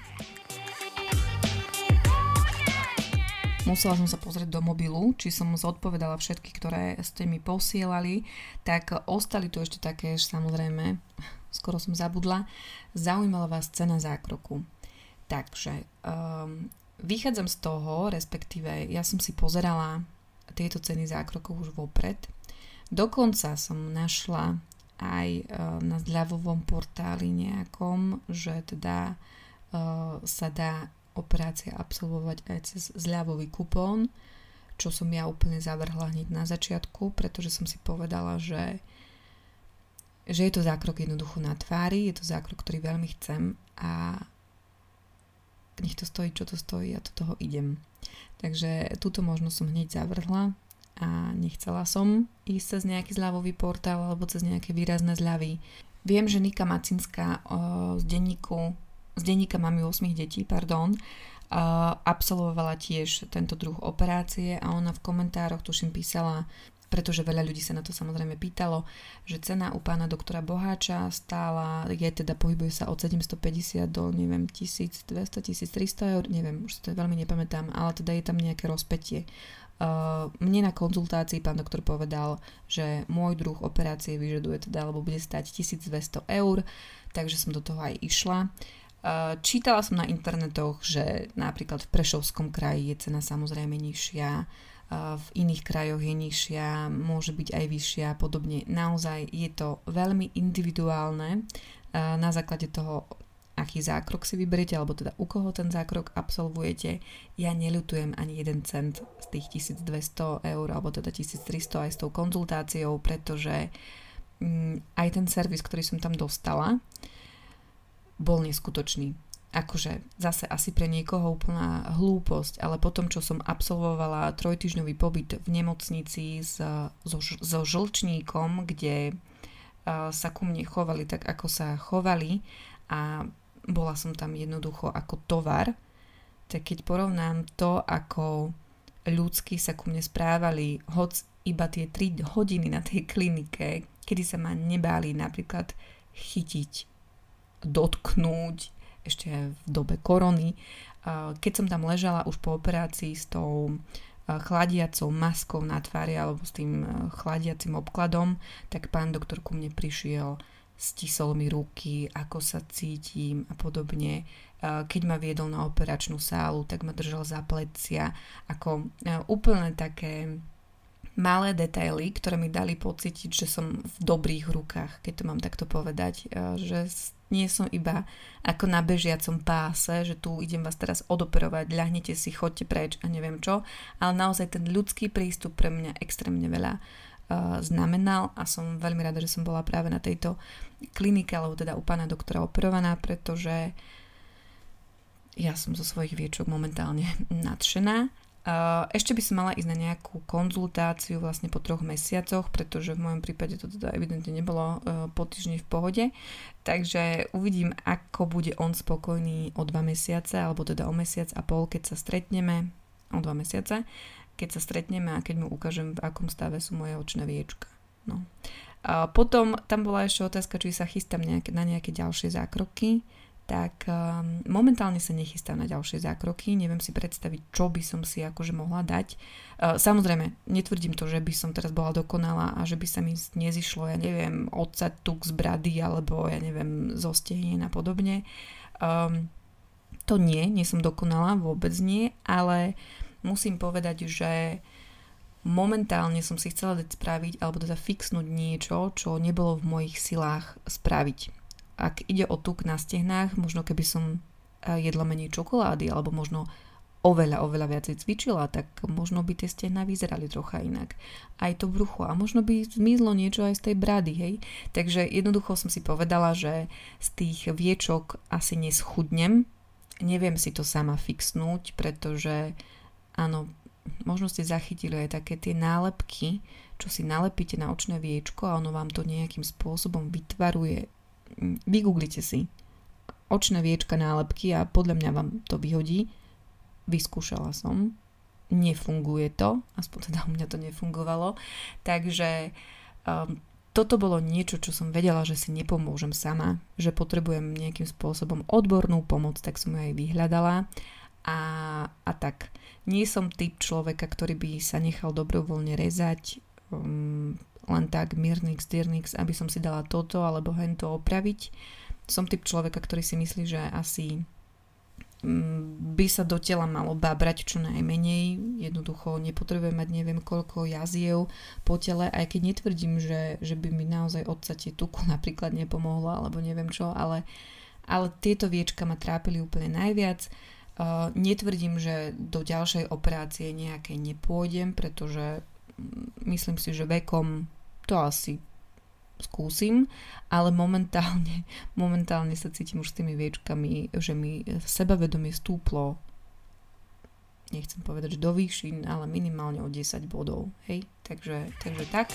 Musela som sa pozrieť do mobilu, či som zodpovedala všetky, ktoré ste mi posielali. Tak ostali tu ešte také, že samozrejme, skoro som zabudla, zaujímala vás cena zákroku. Takže vychádzam z toho, respektíve ja som si pozerala tieto ceny zákrokov už vopred. Dokonca som našla aj na zľavovom portáli nejakom, že teda sa dá operácia absolvovať aj cez zľavový kupón, čo som ja úplne zavrhla hneď na začiatku, pretože som si povedala, že je to zákrok jednoducho na tvári, je to zákrok, ktorý veľmi chcem a nech to stojí, čo to stojí, ja do toho idem. Takže túto možnosť som hneď zavrhla a nechcela som ísť cez nejaký zľavový portál alebo cez nejaké výrazné zľavy. Viem, že Nika Macinská z denníka mami 8 detí, absolvovala tiež tento druh operácie a ona v komentároch tuším písala, pretože veľa ľudí sa na to samozrejme pýtalo, že cena u pána doktora Boháča stála, pohybuje sa od 750 do 1200, 1300 eur, neviem, už to veľmi nepamätám, ale teda je tam nejaké rozpätie. Mne na konzultácii pán doktor povedal, že môj druh operácie vyžaduje alebo bude stať 1200 eur, takže som do toho aj išla. Čítala som na internetoch, že napríklad v Prešovskom kraji je cena samozrejme nižšia, v iných krajoch je nižšia, môže byť aj vyššia a podobne. Naozaj je to veľmi individuálne na základe toho, aký zákrok si vyberiete, alebo teda u koho ten zákrok absolvujete. Ja neľutujem ani 1 cent z tých 1200 eur, alebo teda 1300 aj s tou konzultáciou, pretože aj ten servis, ktorý som tam dostala, bol neskutočný. Akože zase asi pre niekoho úplná hlúposť, ale potom, čo som absolvovala 3-týždňový pobyt v nemocnici so žlčníkom, kde sa ku mne chovali tak, ako sa chovali a bola som tam jednoducho ako tovar, tak keď porovnám to, ako ľudsky sa ku mne správali, hoc iba tie 3 hodiny na tej klinike, kedy sa ma nebáli napríklad chytiť, dotknúť, ešte v dobe korony. Keď som tam ležala už po operácii s tou chladiacou maskou na tvári alebo s tým chladiacim obkladom, tak pán doktor ku mne prišiel, stisol mi ruky, ako sa cítim a podobne. Keď ma viedol na operačnú sálu, tak ma držal za plecia. Ako úplne také malé detaily, ktoré mi dali pocítiť, že som v dobrých rukách, keď to mám takto povedať, že nie som iba ako na bežiacom páse, že tu idem vás teraz odoperovať, ľahnite si, choďte preč a neviem čo, ale naozaj ten ľudský prístup pre mňa extrémne veľa znamenal a som veľmi rada, že som bola práve na tejto klinike, alebo teda u pána doktora operovaná, pretože ja som zo svojich viečok momentálne nadšená. Ešte by som mala ísť na nejakú konzultáciu vlastne po 3 mesiacoch, pretože v mojom prípade to teda evidentne nebolo po týždni v pohode, takže uvidím, ako bude on spokojný o 2 mesiace, alebo teda o 1,5 mesiaca, keď sa stretneme, o 2 mesiace, keď sa stretneme a keď mu ukážem, v akom stave sú moje očné viečka. No. A potom tam bola ešte otázka, či sa chystám na nejaké ďalšie zákroky. Tak momentálne sa nechystám na ďalšie zákroky, neviem si predstaviť, čo by som si akože mohla dať. Samozrejme, netvrdím to, že by som teraz bola dokonalá a že by sa mi nezišlo, ja neviem, odsať tuk z brady alebo ja neviem, zo stehien a podobne. To nie som dokonalá, vôbec nie, ale musím povedať, že momentálne som si chcela dať spraviť alebo teda fixnúť niečo, čo nebolo v mojich silách spraviť. Ak ide o tuk na stehnách, možno keby som jedla menej čokolády alebo možno oveľa viacej cvičila, tak možno by tie stehná vyzerali trocha inak. Aj to brucho a možno by zmizlo niečo aj z tej brady, hej. Takže jednoducho som si povedala, že z tých viečok asi neschudnem. Neviem si to sama fixnúť, pretože áno, možno ste zachytili aj také tie nálepky, čo si nalepíte na očné viečko a ono vám to nejakým spôsobom vytvaruje. Vygooglite si očné viečka nálepky a podľa mňa vám to vyhodí. Vyskúšala som, nefunguje to, aspoň teda u mňa to nefungovalo, takže toto bolo niečo, čo som vedela, že si nepomôžem sama, že potrebujem nejakým spôsobom odbornú pomoc, tak som ju aj vyhľadala a tak. Nie som typ človeka, ktorý by sa nechal dobrovoľne rezať len tak myrnix, aby som si dala toto alebo hento opraviť. Som typ človeka, ktorý si myslí, že asi by sa do tela malo babrať čo najmenej. Jednoducho nepotrebujem mať neviem koľko jaziev po tele, aj keď netvrdím, že by mi naozaj odsatie tuku napríklad nepomohlo, alebo neviem čo, ale tieto viečka ma trápili úplne najviac. Netvrdím, že do ďalšej operácie nejakej nepôjdem, pretože myslím si, že vekom to asi skúsim, ale momentálne sa cítim už s tými viečkami, že mi sebavedomie stúplo, nechcem povedať, že do výšin, ale minimálne o 10 bodov. Hej, takže tak.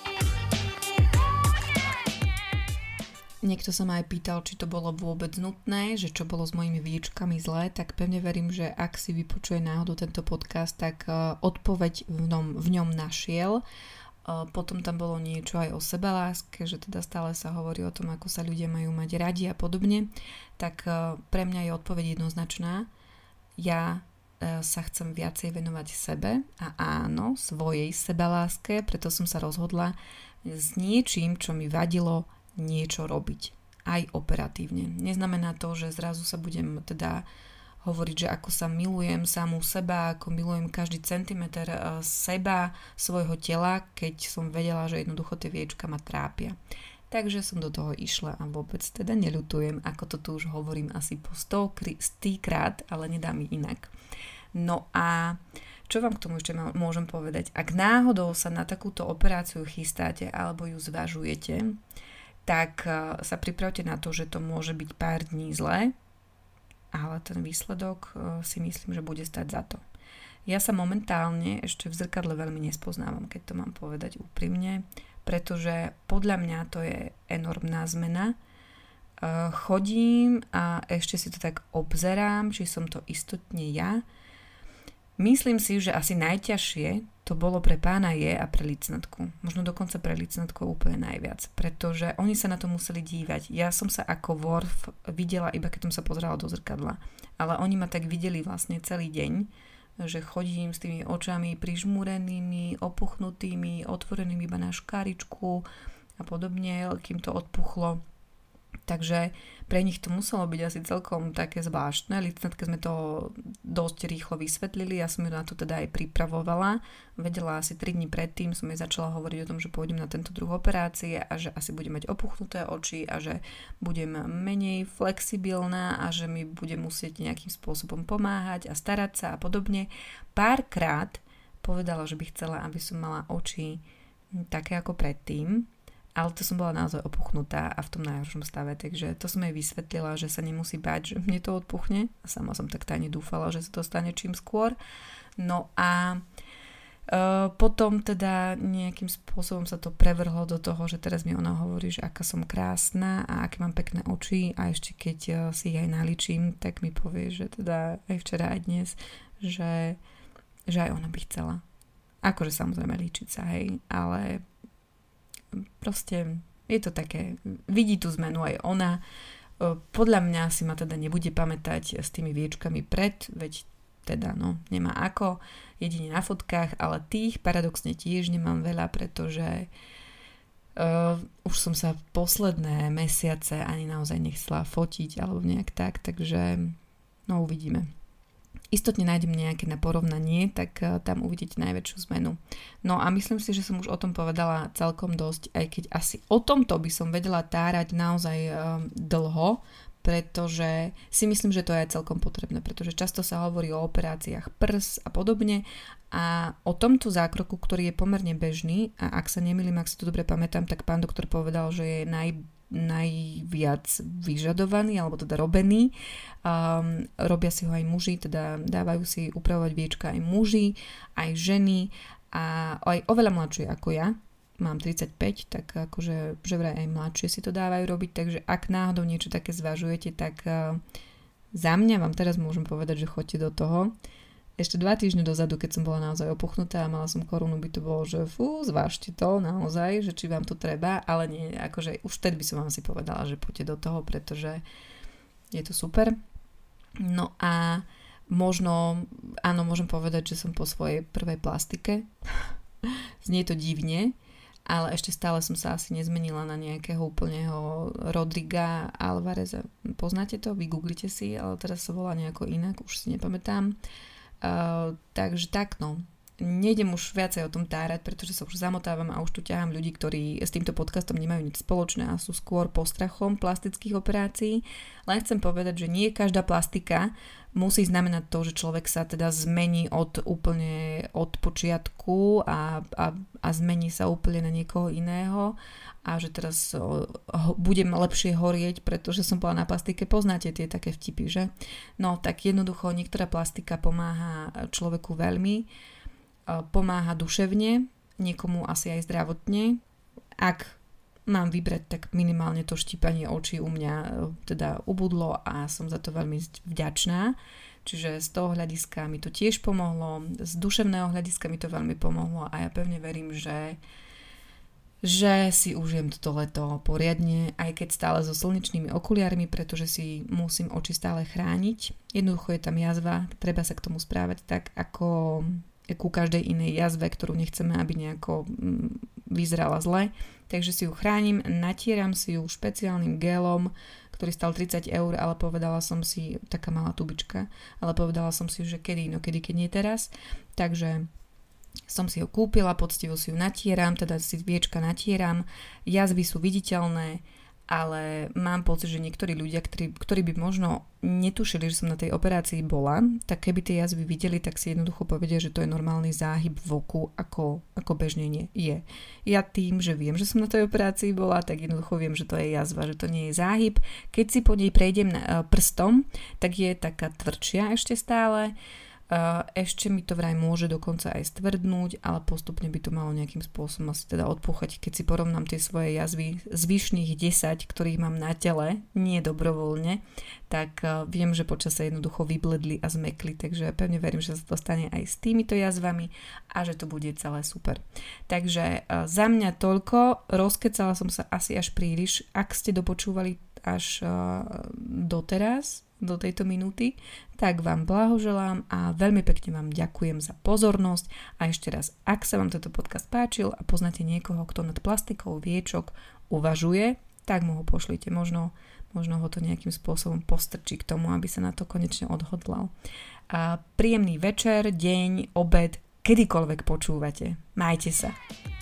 Niekto sa ma aj pýtal, či to bolo vôbec nutné, že čo bolo s mojimi viečkami zlé, tak pevne verím, že ak si vypočuje náhodou tento podcast, tak odpoveď v ňom našiel. Potom tam bolo niečo aj o sebaláske, že teda stále sa hovorí o tom, ako sa ľudia majú mať radi a podobne. Tak pre mňa je odpoveď jednoznačná. Ja sa chcem viacej venovať sebe a áno, svojej sebaláske, preto som sa rozhodla s niečím, čo mi vadilo, niečo robiť. Aj operatívne. Neznamená to, že zrazu sa budem teda hovoriť, že ako sa milujem samú seba, ako milujem každý centimeter seba, svojho tela, keď som vedela, že jednoducho tie viečka ma trápia. Takže som do toho išla a vôbec teda neľutujem, ako to tu už hovorím asi po 100 krát, ale nedá mi inak. No a čo vám k tomu ešte môžem povedať? Ak náhodou sa na takúto operáciu chystáte alebo ju zvažujete, tak sa pripravte na to, že to môže byť pár dní zlé, ale ten výsledok si myslím, že bude stať za to. Ja sa momentálne ešte v zrkadle veľmi nespoznávam, keď to mám povedať úprimne, pretože podľa mňa to je enormná zmena. Chodím a ešte si to tak obzerám, či som to istotne ja. Myslím si, že asi najťažšie to bolo pre pána je a pre licnatku. Možno dokonca pre licnatku úplne najviac, pretože oni sa na to museli dívať. Ja som sa ako Worf videla iba keď som sa pozerala do zrkadla, ale oni ma tak videli vlastne celý deň, že chodím s tými očami prižmúrenými, opuchnutými, otvorenými iba na škáričku a podobne, kým to odpuchlo. Takže pre nich to muselo byť asi celkom také zvláštne. Licnatke sme to dosť rýchlo vysvetlili, ja som ju na to teda aj pripravovala. Vedela asi 3 dní predtým, som jej začala hovoriť o tom, že pôjdem na tento druh operácie a že asi budem mať opuchnuté oči a že budem menej flexibilná a že mi bude musieť nejakým spôsobom pomáhať a starať sa a podobne. Párkrát povedala, že by chcela, aby som mala oči také ako predtým, ale to som bola naozaj opuchnutá a v tom najhoršom stave, takže to som jej vysvetlila, že sa nemusí báť, že mne to odpuchne a sama som tak tajne dúfala, že sa to stane čím skôr. No a potom teda nejakým spôsobom sa to prevrhlo do toho, že teraz mi ona hovorí, že aká som krásna a aké mám pekné oči a ešte keď si ich aj naličím, tak mi povie, že teda aj včera aj dnes, že aj ona by chcela. Akože samozrejme líčiť sa, hej, ale proste je to také, vidí tú zmenu aj ona. Podľa mňa si ma teda nebude pamätať s tými viečkami veď teda nemá ako, jedine na fotkách, ale tých paradoxne tiež nemám veľa, pretože už som sa posledné mesiace ani naozaj nechcela fotiť alebo nejak tak, takže uvidíme. Istotne nájdem nejaké na porovnanie, tak tam uvidíte najväčšiu zmenu. No a myslím si, že som už o tom povedala celkom dosť, aj keď asi o tomto by som vedela tárať naozaj dlho, pretože si myslím, že to je celkom potrebné, pretože často sa hovorí o operáciách prs a podobne a o tomto zákroku, ktorý je pomerne bežný a ak sa nemýlim, ak si to dobre pamätám, tak pán doktor povedal, že je najviac vyžadovaný, alebo teda robený. Robia si ho aj muži, teda dávajú si upravovať viečka aj muži, aj ženy a aj oveľa mladšie ako ja. Mám 35, tak akože že vraj aj mladšie si to dávajú robiť, takže ak náhodou niečo také zvažujete, tak za mňa vám teraz môžem povedať, že choďte do toho. ešte 2 týždne dozadu, keď som bola naozaj opuchnutá a mala som korunu, by to bolo, že zvážte to naozaj, že či vám to treba, ale nie, akože už vtedy by som vám si povedala, že poďte do toho, pretože je to super. No a možno, áno, môžem povedať, že som po svojej prvej plastike. Znie to divne, ale ešte stále som sa asi nezmenila na nejakého úplného Rodriga Alvareza. Poznáte to? Vy googlite si, ale teraz sa volá nejako inak, už si nepamätám. Takže tak, no. Nejdem už viacej o tom tárať, pretože sa už zamotávam a už tu ťahám ľudí, ktorí s týmto podcastom nemajú nič spoločné a sú skôr postrachom plastických operácií. Len chcem povedať, že nie každá plastika musí znamenať to, že človek sa teda zmení úplne od počiatku a zmení sa úplne na niekoho iného a že teraz budem lepšie horieť, pretože som bola na plastike. Poznáte tie také vtipy, že? No tak jednoducho niektorá plastika pomáha človeku veľmi, pomáha duševne, niekomu asi aj zdravotne. Ak mám vybrať, tak minimálne to štípanie očí u mňa teda ubudlo a som za to veľmi vďačná. Čiže z toho hľadiska mi to tiež pomohlo, z duševného hľadiska mi to veľmi pomohlo a ja pevne verím, že si užijem toto leto poriadne, aj keď stále so slnečnými okuliarmi, pretože si musím oči stále chrániť. Jednoducho je tam jazva, treba sa k tomu správať tak, ako ku každej inej jazve, ktorú nechceme, aby nejako vyzerala zle. Takže si ju chránim, natieram si ju špeciálnym gelom, ktorý stal 30 €, ale povedala som si, taká malá tubička, ale povedala som si, že kedy, keď nie teraz. Takže som si ho kúpila, poctivo si ju natieram, teda si viečka natieram, jazvy sú viditeľné, ale mám pocit, že niektorí ľudia, ktorí by možno netušili, že som na tej operácii bola, tak keby tie jazvy videli, tak si jednoducho povedia, že to je normálny záhyb v oku, ako bežne nie je. Ja tým, že viem, že som na tej operácii bola, tak jednoducho viem, že to je jazva, že to nie je záhyb. Keď si po nej prejdem prstom, tak je taká tvrdšia ešte stále. Ešte mi to vraj môže dokonca aj stvrdnúť, ale postupne by to malo nejakým spôsobom asi teda odpúchať. Keď si porovnám tie svoje jazvy zvyšných 10, ktorých mám na tele, nie dobrovoľne, tak viem, že počasie jednoducho vybledli a zmekli, takže pevne verím, že sa to stane aj s týmito jazvami a že to bude celé super. Takže za mňa toľko, rozkecala som sa asi až príliš. Ak ste dopočúvali až doteraz, do tejto minúty, tak vám blahoželám a veľmi pekne vám ďakujem za pozornosť a ešte raz, ak sa vám tento podcast páčil a poznáte niekoho, kto nad plastikou viečok uvažuje, tak mu ho pošlite, možno ho to nejakým spôsobom postrčí k tomu, aby sa na to konečne odhodlal. A príjemný večer, deň, obed, kedykoľvek počúvate. Majte sa.